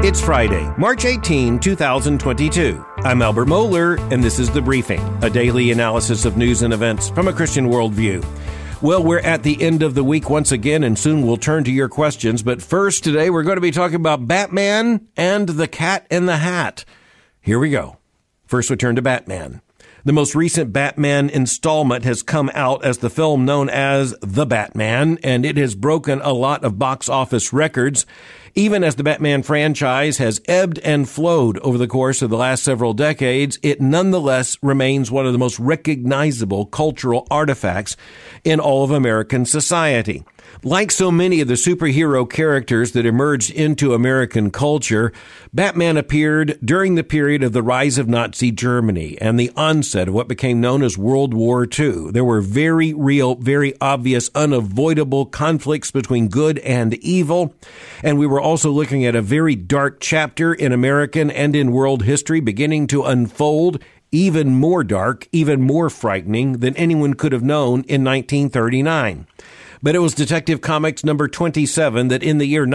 It's Friday, March 18, 2022. I'm Albert Mohler, and this is The Briefing, a daily analysis of news and events from a Christian worldview. Well, we're at the end of the week once again, and soon we'll turn to your questions. But first, today, we're going to be talking about Batman and the Cat in the Hat. Here we go. First, we turn to Batman. The most recent Batman installment has come out as the film known as The Batman, and it has broken a lot of box office records. Even as the Batman franchise has ebbed and flowed over the course of the last several decades, it nonetheless remains one of the most recognizable cultural artifacts in all of American society. Like so many of the superhero characters that emerged into American culture, Batman appeared during the period of the rise of Nazi Germany and the onset of what became known as World War II. There were very real, very obvious, unavoidable conflicts between good and evil. And we were also looking at a very dark chapter in American and in world history beginning to unfold, even more dark, even more frightening than anyone could have known in 1939. But it was Detective Comics number 27 that in the year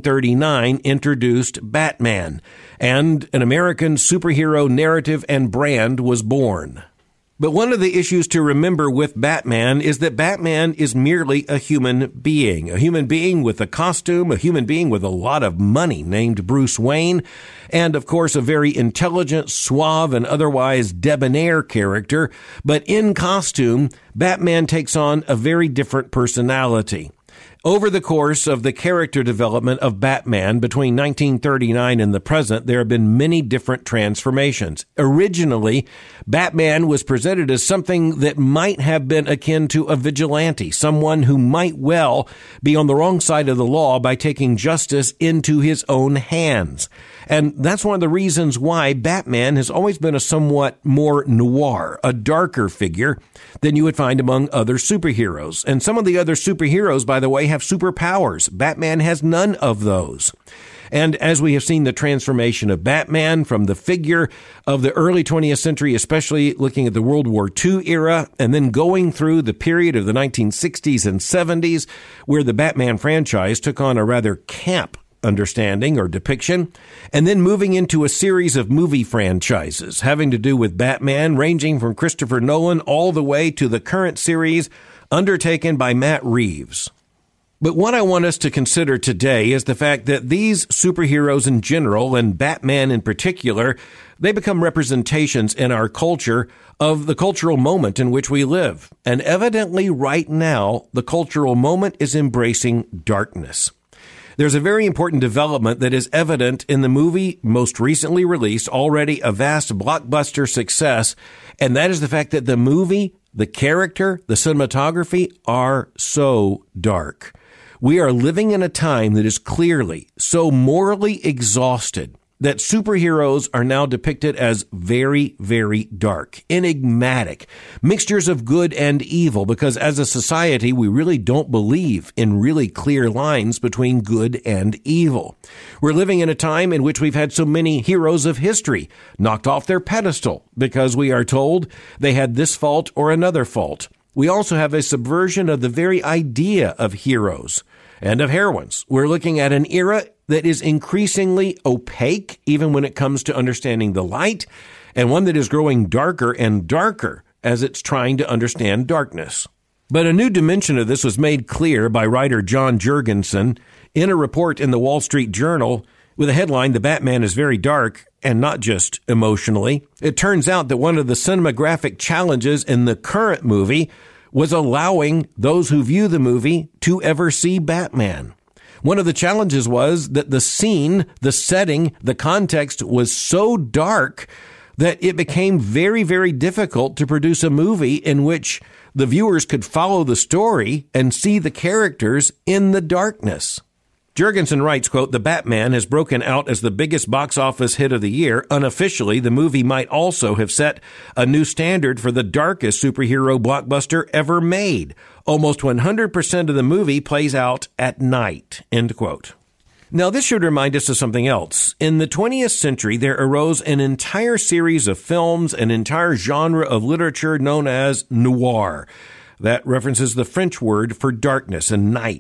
1939 introduced Batman, and an American superhero narrative and brand was born. But one of the issues to remember with Batman is that Batman is merely a human being with a costume, a human being with a lot of money named Bruce Wayne, and of course a very intelligent, suave, and otherwise debonair character. But in costume, Batman takes on a very different personality. Over the course of the character development of Batman between 1939 and the present, there have been many different transformations. Originally, Batman was presented as something that might have been akin to a vigilante, someone who might well be on the wrong side of the law by taking justice into his own hands. And that's one of the reasons why Batman has always been a somewhat more noir, a darker figure than you would find among other superheroes. And some of the other superheroes, by the way, have superpowers. Batman has none of those. And as we have seen the transformation of Batman from the figure of the early 20th century, especially looking at the World War II era, and then going through the period of the 1960s and 70s, where the Batman franchise took on a rather camp understanding or depiction, and then moving into a series of movie franchises having to do with Batman, ranging from Christopher Nolan all the way to the current series undertaken by Matt Reeves. But what I want us to consider today is the fact that these superheroes in general, and Batman in particular, they become representations in our culture of the cultural moment in which we live. And evidently right now, the cultural moment is embracing darkness. There's a very important development that is evident in the movie most recently released, already a vast blockbuster success, and that is the fact that the movie, the character, the cinematography are so dark. We are living in a time that is clearly so morally exhausted that superheroes are now depicted as very, very dark, enigmatic, mixtures of good and evil, because as a society, we really don't believe in really clear lines between good and evil. We're living in a time in which we've had so many heroes of history knocked off their pedestal because we are told they had this fault or another fault. We also have a subversion of the very idea of heroes and of heroines. We're looking at an era that is increasingly opaque, even when it comes to understanding the light, and one that is growing darker and darker as it's trying to understand darkness. But a new dimension of this was made clear by writer John Jurgensen in a report in the Wall Street Journal with a headline, "The Batman is very dark," and not just emotionally. It turns out that one of the cinematographic challenges in the current movie was allowing those who view the movie to ever see Batman. One of the challenges was that the scene, the setting, the context was so dark that it became very, very difficult to produce a movie in which the viewers could follow the story and see the characters in the darkness. Jurgensen writes, quote, "The Batman has broken out as the biggest box office hit of the year. Unofficially, the movie might also have set a new standard for the darkest superhero blockbuster ever made. Almost 100% of the movie plays out at night," end quote. Now, this should remind us of something else. In the 20th century, there arose an entire series of films, an entire genre of literature known as noir. That references the French word for darkness and night.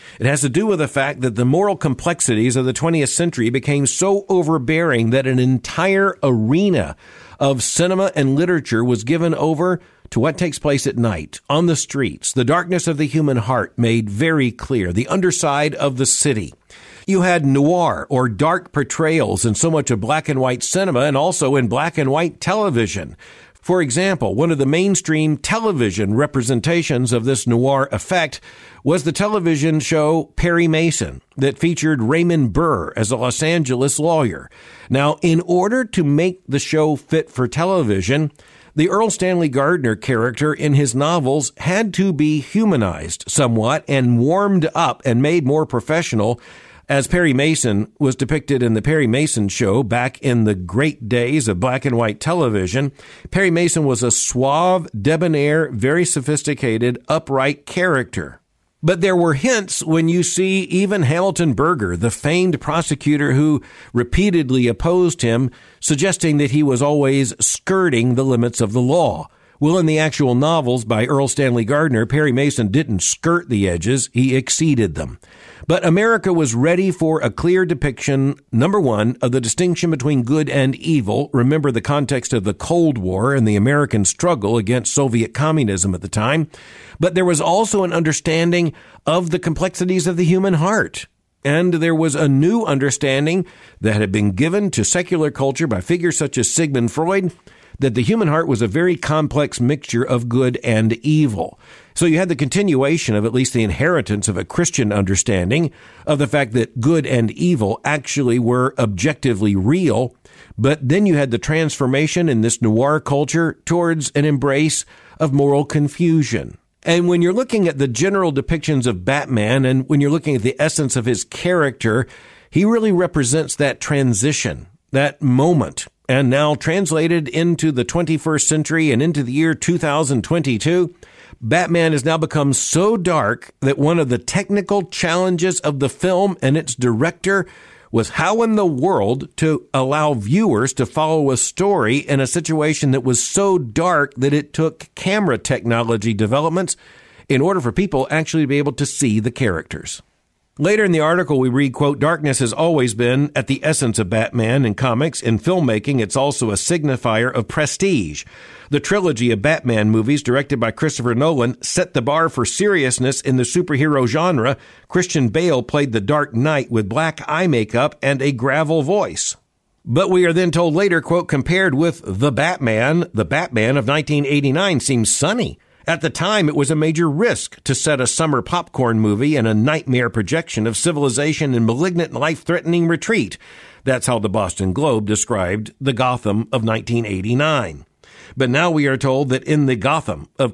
It has to do with the fact that the moral complexities of the 20th century became so overbearing that an entire arena of cinema and literature was given over to what takes place at night, on the streets, the darkness of the human heart made very clear, the underside of the city. You had noir or dark portrayals in so much of black and white cinema and also in black and white television. For example, one of the mainstream television representations of this noir effect was the television show Perry Mason that featured Raymond Burr as a Los Angeles lawyer. Now, in order to make the show fit for television, the Earl Stanley Gardner character in his novels had to be humanized somewhat and warmed up and made more professional as Perry Mason was depicted in the Perry Mason Show back in the great days of black and white television. Perry Mason was a suave, debonair, very sophisticated, upright character. But there were hints when you see even Hamilton Berger, the famed prosecutor who repeatedly opposed him, suggesting that he was always skirting the limits of the law. Well, in the actual novels by Earl Stanley Gardner, Perry Mason didn't skirt the edges, he exceeded them. But America was ready for a clear depiction, number one, of the distinction between good and evil. Remember the context of the Cold War and the American struggle against Soviet communism at the time. But there was also an understanding of the complexities of the human heart. And there was a new understanding that had been given to secular culture by figures such as Sigmund Freud, that the human heart was a very complex mixture of good and evil. So you had the continuation of at least the inheritance of a Christian understanding of the fact that good and evil actually were objectively real. But then you had the transformation in this noir culture towards an embrace of moral confusion. And when you're looking at the general depictions of Batman and when you're looking at the essence of his character, he really represents that transition, that moment. And now translated into the 21st century and into the year 2022, Batman has now become so dark that one of the technical challenges of the film and its director was how in the world to allow viewers to follow a story in a situation that was so dark that it took camera technology developments in order for people actually to be able to see the characters. Later in the article, we read, quote, "Darkness has always been at the essence of Batman in comics. In filmmaking, it's also a signifier of prestige. The trilogy of Batman movies directed by Christopher Nolan set the bar for seriousness in the superhero genre. Christian Bale played the Dark Knight with black eye makeup and a gravel voice." But we are then told later, quote, "Compared with the Batman of 1989 seems sunny. At the time, it was a major risk to set a summer popcorn movie and a nightmare projection of civilization in malignant, life-threatening retreat." That's how the Boston Globe described the Gotham of 1989. But now we are told that in the Gotham of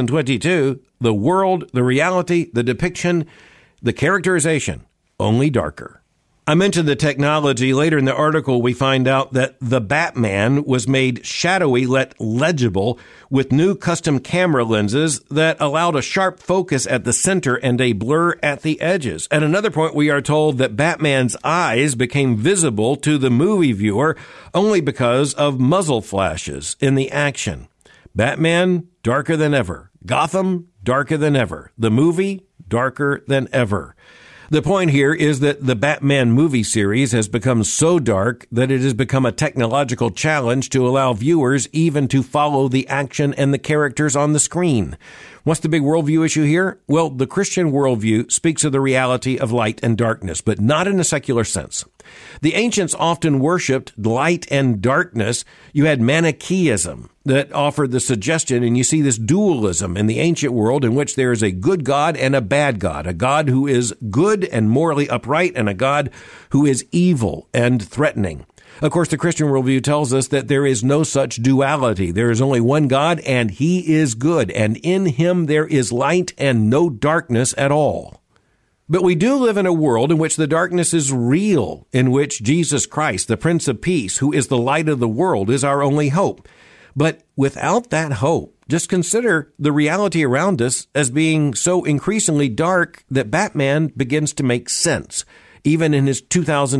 2022, the world, the reality, the depiction, the characterization, only darker. I mentioned the technology. Later in the article, we find out that the Batman was made shadowy yet legible with new custom camera lenses that allowed a sharp focus at the center and a blur at the edges. At another point, we are told that Batman's eyes became visible to the movie viewer only because of muzzle flashes in the action. Batman, darker than ever. Gotham, darker than ever. The movie, darker than ever. The point here is that the Batman movie series has become so dark that it has become a technological challenge to allow viewers even to follow the action and the characters on the screen. What's the big worldview issue here? Well, the Christian worldview speaks of the reality of light and darkness, but not in a secular sense. The ancients often worshipped light and darkness. You had Manichaeism that offered the suggestion, and you see this dualism in the ancient world in which there is a good God and a bad God, a God who is good and morally upright, and a God who is evil and threatening. Of course, the Christian worldview tells us that there is no such duality. There is only one God, and he is good, and in him there is light and no darkness at all. But we do live in a world in which the darkness is real, in which Jesus Christ, the Prince of Peace, who is the light of the world, is our only hope. But without that hope, just consider the reality around us as being so increasingly dark that Batman begins to make sense, even in his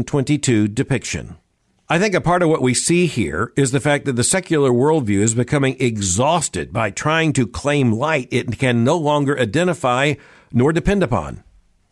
2022 depiction. I think a part of what we see here is the fact that the secular worldview is becoming exhausted by trying to claim light it can no longer identify nor depend upon.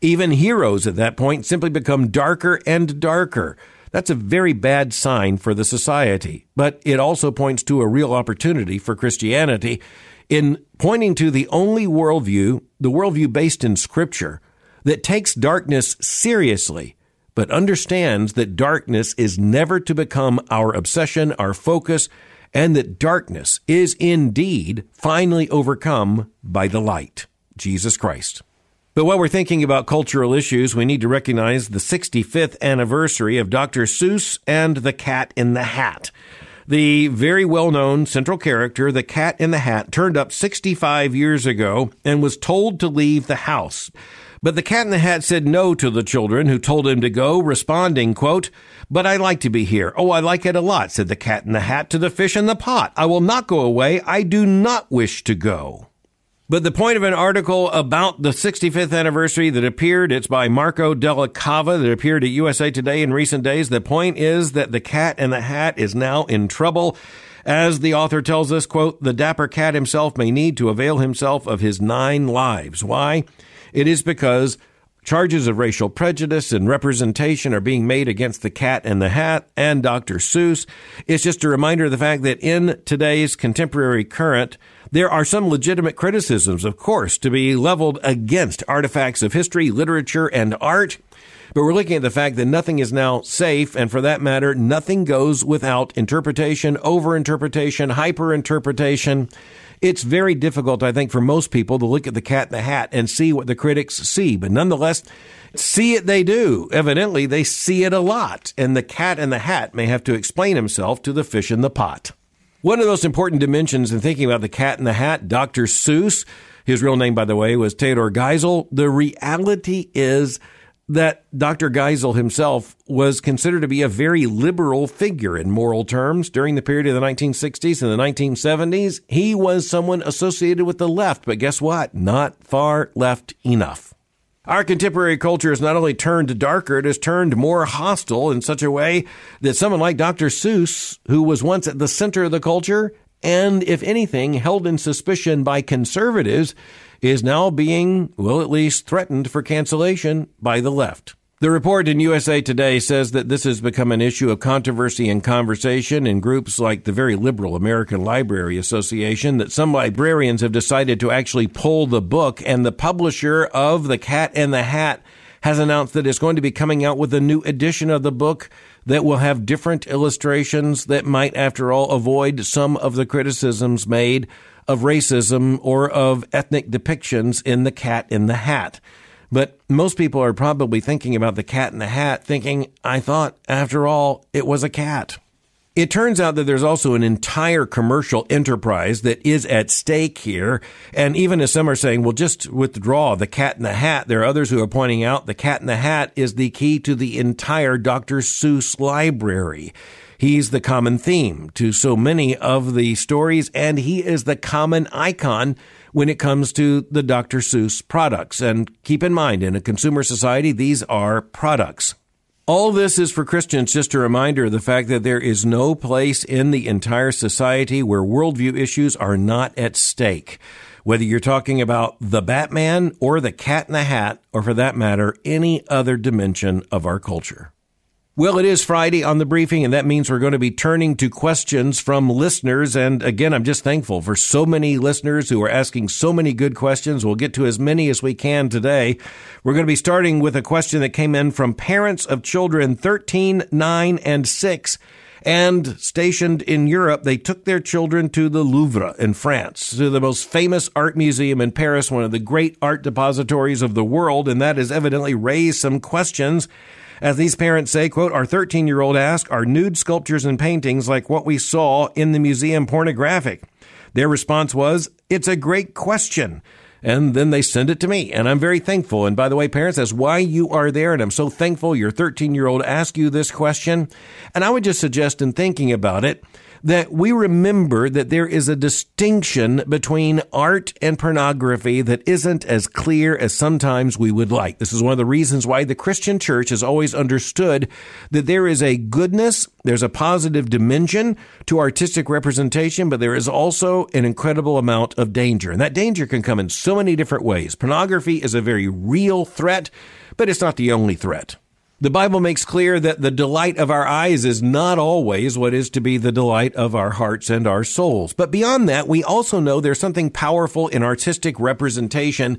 Even heroes at that point simply become darker and darker. That's a very bad sign for the society, but it also points to a real opportunity for Christianity in pointing to the only worldview, the worldview based in Scripture, that takes darkness seriously, but understands that darkness is never to become our obsession, our focus, and that darkness is indeed finally overcome by the light, Jesus Christ. But while we're thinking about cultural issues, we need to recognize the 65th anniversary of Dr. Seuss and the Cat in the Hat. The very well-known central character, the Cat in the Hat, turned up 65 years ago and was told to leave the house. But the Cat in the Hat said no to the children who told him to go, responding, quote, "But I like to be here. Oh, I like it a lot," said the Cat in the Hat to the fish in the pot. "I will not go away. I do not wish to go." But the point of an article about the 65th anniversary that appeared, it's by Marco Della Cava, that appeared at USA Today in recent days. The point is that the Cat in the Hat is now in trouble. As the author tells us, quote, "The dapper cat himself may need to avail himself of his 9 lives. Why? It is because charges of racial prejudice and representation are being made against the Cat in the Hat and Dr. Seuss. It's just a reminder of the fact that in today's contemporary current, there are some legitimate criticisms, of course, to be leveled against artifacts of history, literature, and art. But we're looking at the fact that nothing is now safe, and for that matter, nothing goes without interpretation, overinterpretation, hyperinterpretation. It's very difficult, I think, for most people to look at the Cat in the Hat and see what the critics see. But nonetheless, see it they do. Evidently, they see it a lot. And the Cat in the Hat may have to explain himself to the fish in the pot. One of those important dimensions in thinking about the Cat in the Hat, Dr. Seuss, his real name, by the way, was Theodor Geisel. The reality is that Dr. Geisel himself was considered to be a very liberal figure in moral terms during the period of the 1960s and the 1970s. He was someone associated with the left, but guess what? Not far left enough. Our contemporary culture has not only turned darker, it has turned more hostile in such a way that someone like Dr. Seuss, who was once at the center of the culture, and if anything, held in suspicion by conservatives, is now being, well, at least threatened for cancellation by the left. The report in USA Today says that this has become an issue of controversy and conversation in groups like the very liberal American Library Association, that some librarians have decided to actually pull the book, and the publisher of The Cat in the Hat has announced that it's going to be coming out with a new edition of the book that will have different illustrations that might, after all, avoid some of the criticisms made of racism or of ethnic depictions in The Cat in the Hat. But most people are probably thinking about the Cat in the Hat, thinking, I thought, after all, it was a cat. It turns out that there's also an entire commercial enterprise that is at stake here. And even as some are saying, well, just withdraw the Cat in the Hat, there are others who are pointing out the Cat in the Hat is the key to the entire Dr. Seuss library. He's the common theme to so many of the stories, and he is the common icon when it comes to the Dr. Seuss products. And keep in mind, in a consumer society, these are products. All this is for Christians just a reminder of the fact that there is no place in the entire society where worldview issues are not at stake. Whether you're talking about the Batman or the Cat in the Hat, or for that matter, any other dimension of our culture. Well, it is Friday on The Briefing, and that means we're going to be turning to questions from listeners. And again, I'm just thankful for so many listeners who are asking so many good questions. We'll get to as many as we can today. We're going to be starting with a question that came in from parents of children 13, 9, and 6. And stationed in Europe, they took their children to the Louvre in France, to the most famous art museum in Paris, one of the great art depositories of the world. And that has evidently raised some questions. As these parents say, quote, our 13-year-old asked, are nude sculptures and paintings like what we saw in the museum pornographic? Their response was, it's a great question. And then they send it to me, and I'm very thankful. And by the way, parents, that's why you are there, and I'm so thankful your 13-year-old asked you this question. And I would just suggest in thinking about it that we remember that there is a distinction between art and pornography that isn't as clear as sometimes we would like. This is one of the reasons why the Christian church has always understood that there is a goodness, there's a positive dimension to artistic representation, but there is also an incredible amount of danger. And that danger can come in so many different ways. Pornography is a very real threat, but it's not the only threat. The Bible makes clear that the delight of our eyes is not always what is to be the delight of our hearts and our souls. But beyond that, we also know there's something powerful in artistic representation.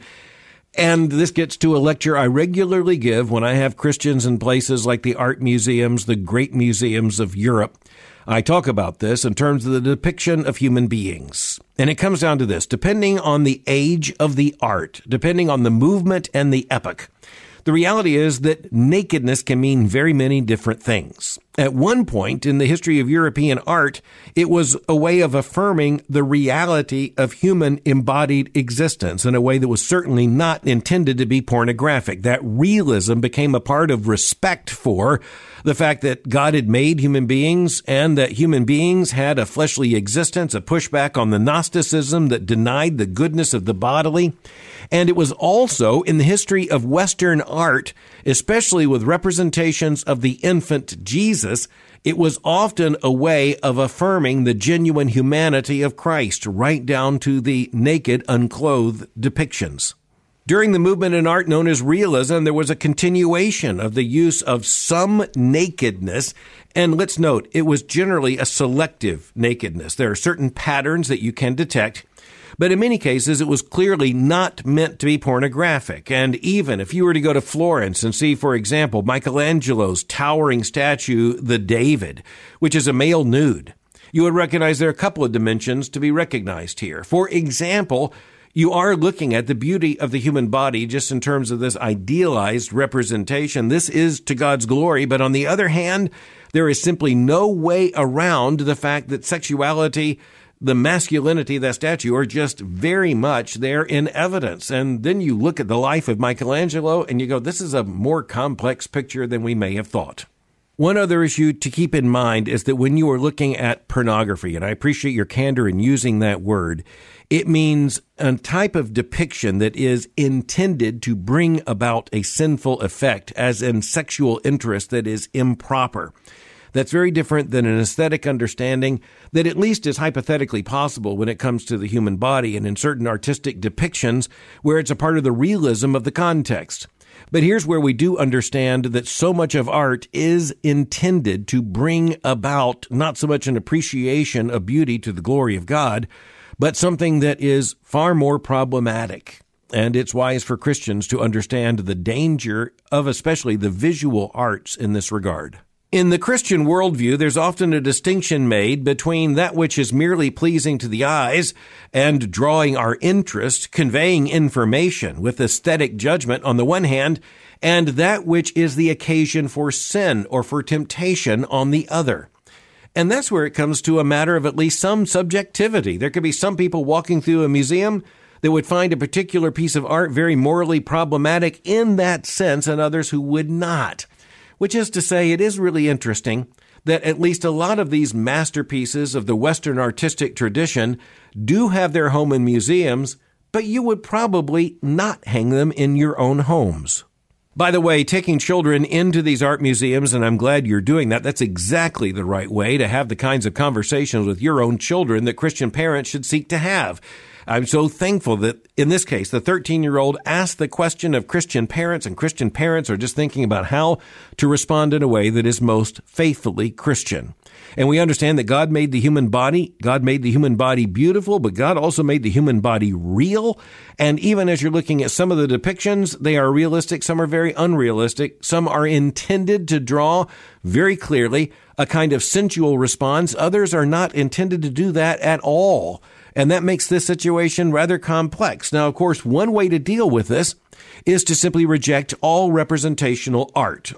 And this gets to a lecture I regularly give when I have Christians in places like the art museums, the great museums of Europe. I talk about this in terms of the depiction of human beings. And it comes down to this: depending on the age of the art, depending on the movement and the epoch, the reality is that nakedness can mean very many different things. At one point in the history of European art, it was a way of affirming the reality of human embodied existence in a way that was certainly not intended to be pornographic. That realism became a part of respect for the fact that God had made human beings and that human beings had a fleshly existence, a pushback on the Gnosticism that denied the goodness of the bodily. And it was also in the history of Western art, especially with representations of the infant Jesus, it was often a way of affirming the genuine humanity of Christ, right down to the naked, unclothed depictions. During the movement in art known as realism, there was a continuation of the use of some nakedness. And let's note, it was generally a selective nakedness. There are certain patterns that you can detect, but in many cases, it was clearly not meant to be pornographic. And even if you were to go to Florence and see, for example, Michelangelo's towering statue, the David, which is a male nude, you would recognize there are a couple of dimensions to be recognized here. For example, you are looking at the beauty of the human body just in terms of this idealized representation. This is to God's glory. But on the other hand, there is simply no way around the fact that sexuality, the masculinity of that statue, are just very much there in evidence. And then you look at the life of Michelangelo and you go, this is a more complex picture than we may have thought. One other issue to keep in mind is that when you are looking at pornography, and I appreciate your candor in using that word, it means a type of depiction that is intended to bring about a sinful effect, as in sexual interest that is improper. That's very different than an aesthetic understanding that at least is hypothetically possible when it comes to the human body and in certain artistic depictions where it's a part of the realism of the context. But here's where we do understand that so much of art is intended to bring about not so much an appreciation of beauty to the glory of God, but something that is far more problematic. And it's wise for Christians to understand the danger of especially the visual arts in this regard. In the Christian worldview, there's often a distinction made between that which is merely pleasing to the eyes and drawing our interest, conveying information with aesthetic judgment on the one hand, and that which is the occasion for sin or for temptation on the other. And that's where it comes to a matter of at least some subjectivity. There could be some people walking through a museum that would find a particular piece of art very morally problematic in that sense, and others who would not. Which is to say, it is really interesting that at least a lot of these masterpieces of the Western artistic tradition do have their home in museums, but you would probably not hang them in your own homes. By the way, taking children into these art museums, and I'm glad you're doing that, that's exactly the right way to have the kinds of conversations with your own children that Christian parents should seek to have. I'm so thankful that, in this case, the 13-year-old asked the question of Christian parents, and Christian parents are just thinking about how to respond in a way that is most faithfully Christian. And we understand that God made the human body. God made the human body beautiful, but God also made the human body real. And even as you're looking at some of the depictions, they are realistic. Some are very unrealistic. Some are intended to draw very clearly a kind of sensual response. Others are not intended to do that at all. And that makes this situation rather complex. Now, of course, one way to deal with this is to simply reject all representational art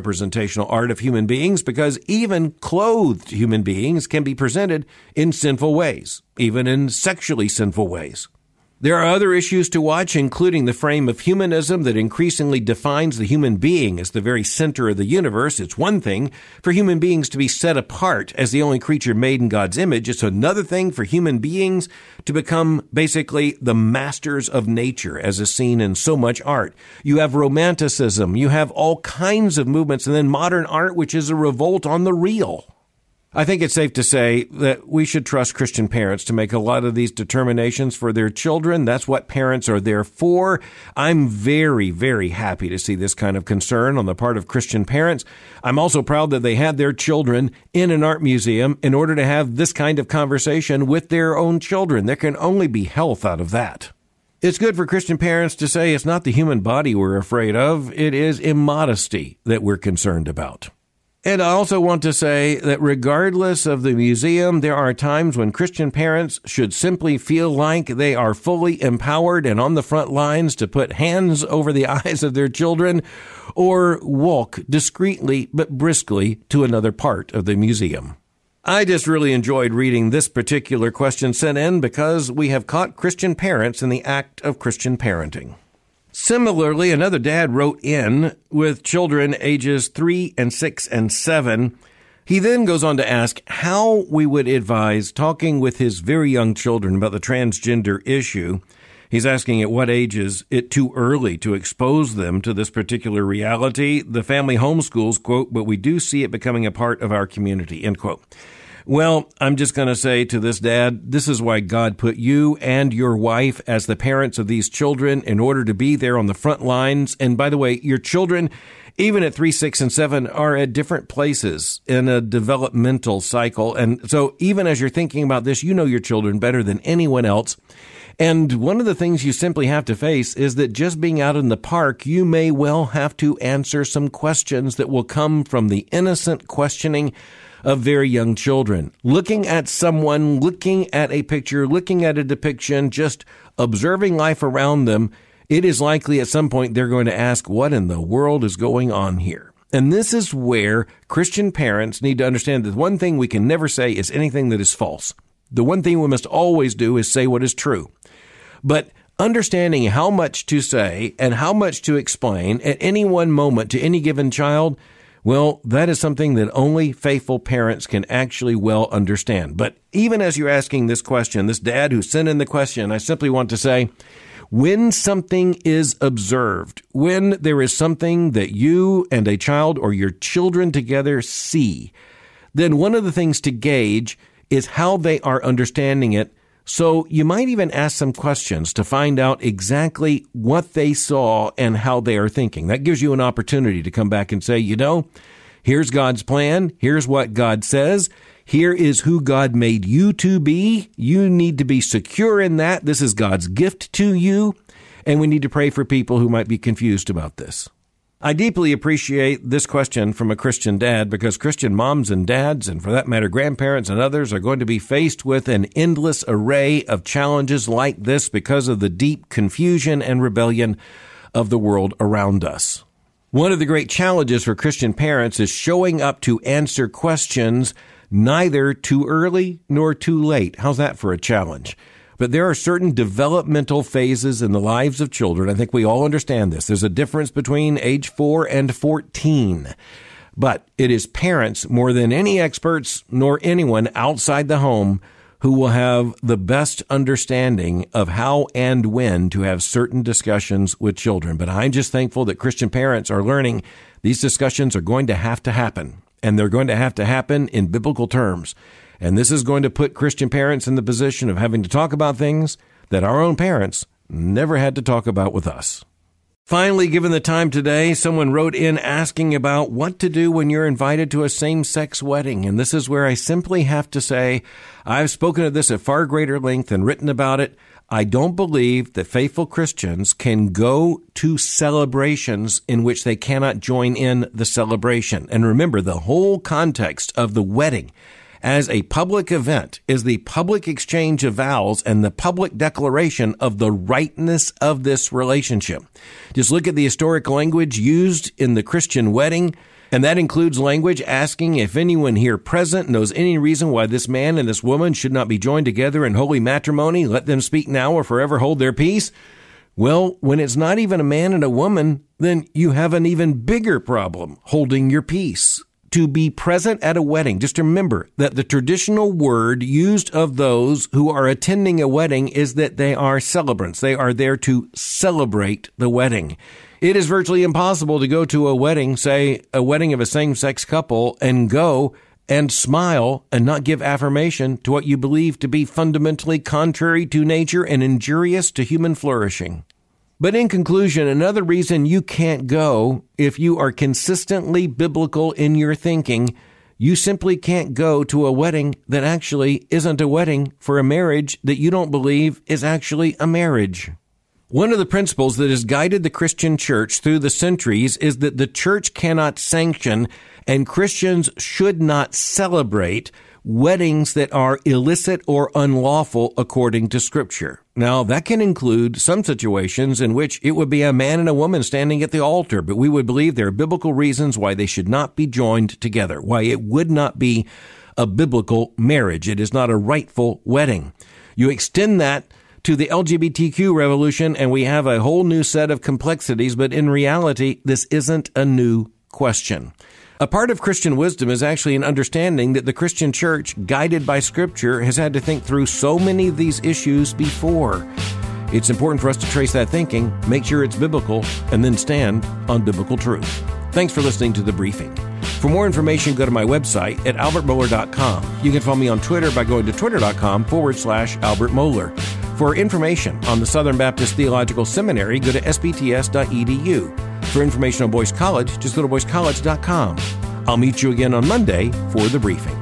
of human beings, because even clothed human beings can be presented in sinful ways, even in sexually sinful ways. There are other issues to watch, including the frame of humanism that increasingly defines the human being as the very center of the universe. It's one thing for human beings to be set apart as the only creature made in God's image. It's another thing for human beings to become basically the masters of nature, as is seen in so much art. You have romanticism, you have all kinds of movements, and then modern art, which is a revolt on the real. I think it's safe to say that we should trust Christian parents to make a lot of these determinations for their children. That's what parents are there for. I'm very, very happy to see this kind of concern on the part of Christian parents. I'm also proud that they had their children in an art museum in order to have this kind of conversation with their own children. There can only be health out of that. It's good for Christian parents to say it's not the human body we're afraid of. It is immodesty that we're concerned about. And I also want to say that regardless of the museum, there are times when Christian parents should simply feel like they are fully empowered and on the front lines to put hands over the eyes of their children or walk discreetly but briskly to another part of the museum. I just really enjoyed reading this particular question sent in because we have caught Christian parents in the act of Christian parenting. Similarly, another dad wrote in with children ages 3 and 6 and 7. He then goes on to ask how we would advise talking with his very young children about the transgender issue. He's asking at what age is it too early to expose them to this particular reality. The family homeschools, quote, but we do see it becoming a part of our community, end quote. Well, I'm just going to say to this dad, this is why God put you and your wife as the parents of these children in order to be there on the front lines. And by the way, your children, even at 3, 6, and 7, are at different places in a developmental cycle. And so even as you're thinking about this, you know your children better than anyone else. And one of the things you simply have to face is that just being out in the park, you may well have to answer some questions that will come from the innocent questioning of very young children. Looking at someone, looking at a picture, looking at a depiction, just observing life around them, it is likely at some point they're going to ask, what in the world is going on here? And this is where Christian parents need to understand that one thing we can never say is anything that is false. The one thing we must always do is say what is true. But understanding how much to say and how much to explain at any one moment to any given child, well, that is something that only faithful parents can actually well understand. But even as you're asking this question, this dad who sent in the question, I simply want to say, when something is observed, when there is something that you and a child or your children together see, then one of the things to gauge is how they are understanding it. So you might even ask some questions to find out exactly what they saw and how they are thinking. That gives you an opportunity to come back and say, you know, here's God's plan. Here's what God says. Here is who God made you to be. You need to be secure in that. This is God's gift to you. And we need to pray for people who might be confused about this. I deeply appreciate this question from a Christian dad because Christian moms and dads, and for that matter, grandparents and others, are going to be faced with an endless array of challenges like this because of the deep confusion and rebellion of the world around us. One of the great challenges for Christian parents is showing up to answer questions neither too early nor too late. How's that for a challenge? But there are certain developmental phases in the lives of children. I think we all understand this. There's a difference between age 4 and 14. But it is parents more than any experts nor anyone outside the home who will have the best understanding of how and when to have certain discussions with children. But I'm just thankful that Christian parents are learning these discussions are going to happen. And they're going to happen in biblical terms. And this is going to put Christian parents in the position of having to talk about things that our own parents never had to talk about with us. Finally, given the time today, someone wrote in asking about what to do when you're invited to a same-sex wedding. And this is where I simply have to say, I've spoken of this at far greater length and written about it. I don't believe that faithful Christians can go to celebrations in which they cannot join in the celebration. And remember, the whole context of the wedding as a public event is the public exchange of vows and the public declaration of the rightness of this relationship. Just look at the historic language used in the Christian wedding. And that includes language asking if anyone here present knows any reason why this man and this woman should not be joined together in holy matrimony. Let them speak now or forever hold their peace. Well, when it's not even a man and a woman, then you have an even bigger problem holding your peace. To be present at a wedding, just remember that the traditional word used of those who are attending a wedding is that they are celebrants. They are there to celebrate the wedding. It is virtually impossible to go to a wedding, say a wedding of a same-sex couple, and go and smile and not give affirmation to what you believe to be fundamentally contrary to nature and injurious to human flourishing. But in conclusion, another reason you can't go, if you are consistently biblical in your thinking, you simply can't go to a wedding that actually isn't a wedding for a marriage that you don't believe is actually a marriage. One of the principles that has guided the Christian church through the centuries is that the church cannot sanction and Christians should not celebrate weddings that are illicit or unlawful according to Scripture. Now, that can include some situations in which it would be a man and a woman standing at the altar, but we would believe there are biblical reasons why they should not be joined together, why it would not be a biblical marriage. It is not a rightful wedding. You extend that to the LGBTQ revolution, and we have a whole new set of complexities, but in reality, this isn't a new question. A part of Christian wisdom is actually an understanding that the Christian church, guided by Scripture, has had to think through so many of these issues before. It's important for us to trace that thinking, make sure it's biblical, and then stand on biblical truth. Thanks for listening to The Briefing. For more information, go to my website at albertmohler.com. You can follow me on Twitter by going to twitter.com/Albert Mohler. For information on the Southern Baptist Theological Seminary, go to sbts.edu. For information on Boyce College, just go to boycecollege.com. I'll meet you again on Monday for The Briefing.